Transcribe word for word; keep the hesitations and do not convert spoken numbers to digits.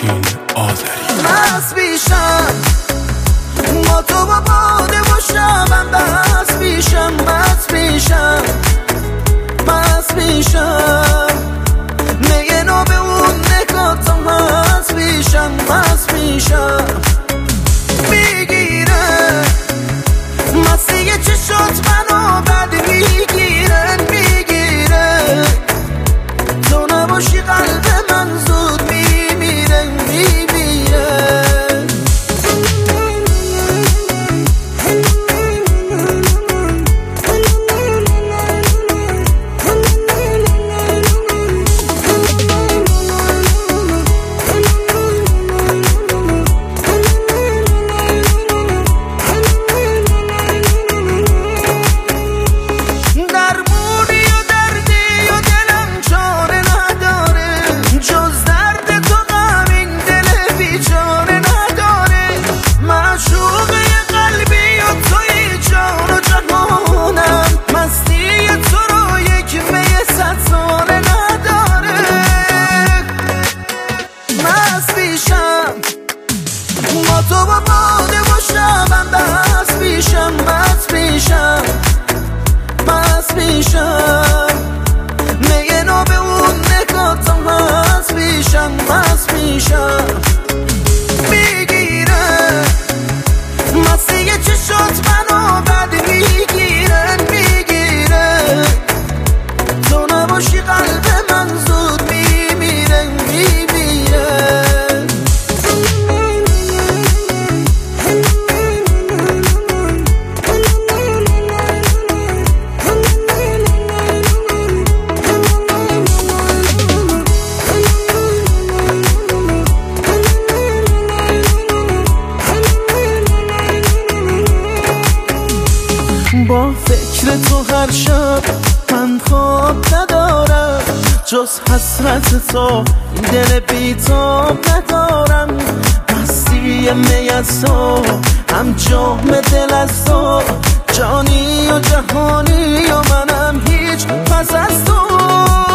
متین آذری. مست میشم با تو با باده و شبم، بس میشم مست میشم مست میشم نگه نو به اون نگاتم، مست میشم مست میشم میگیره مستی چشات منو بد میگیرن میگیره، تو نباشی قلب من زود میمیره میمیره. با تو با باده و شبم، بس میشم مست میشم مست میشم نگه نو به اون نگاتم، مست میشم مست میشم میگیره مستی چشات منو بد میگیرن میگیره، تو نباشی قلب من زود میمیره میمیره. با فکر تو هر شب من خواب ندارم، جز حسرت تو این دل بیتاب ندارم. مستی می از تو هم جام دل از تو، جانی و جهانی و منم هیچ پس از تو.